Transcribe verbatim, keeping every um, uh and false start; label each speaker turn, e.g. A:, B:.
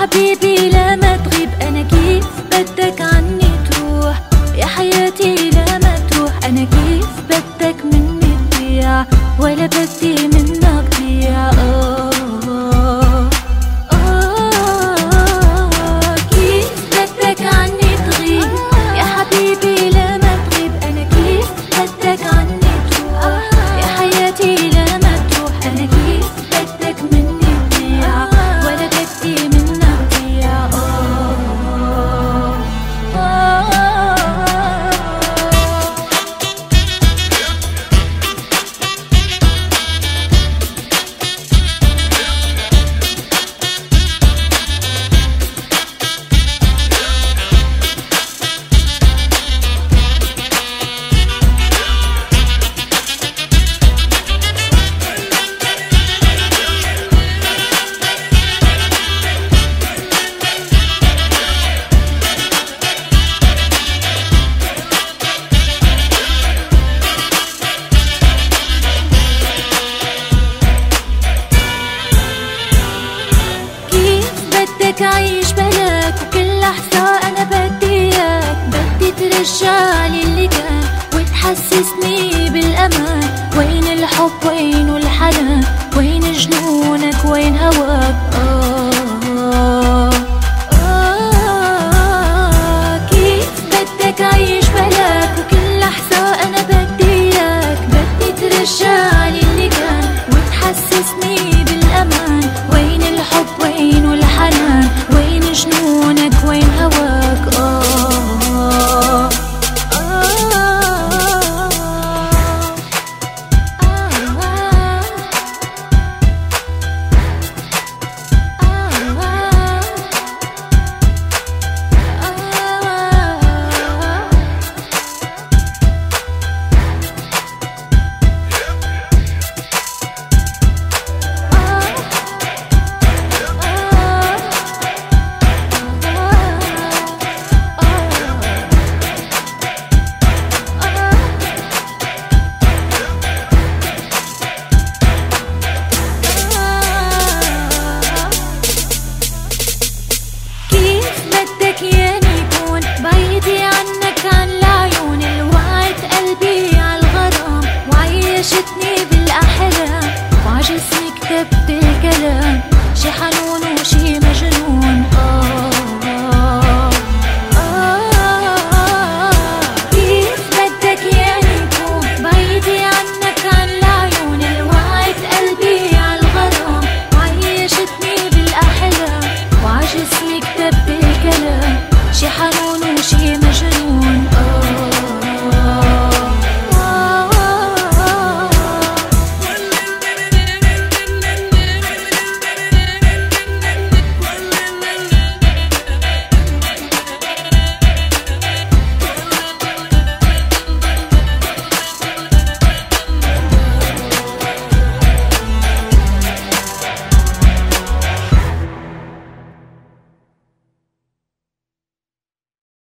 A: حبيبي لما تغيب أنا كيف بدك عني تروح؟ يا حياتي لما تروح أنا كيف بدك مني تضيع؟ ولا بدي منك ضيع. أوه أوه كيف بدك عني تغيب؟ يا حبيبي لما تغيب أنا كيف بدك عني تروح؟ يا حياتي لما تروح أنا كيف بدك مني تضيع؟ ولا بدي منك ضيع. بدك أعيش بلاك وكل لحظة أنا بدي إياك، بدي ترجعلي اللي كان وتحسسني بالأمان. وين الحب وين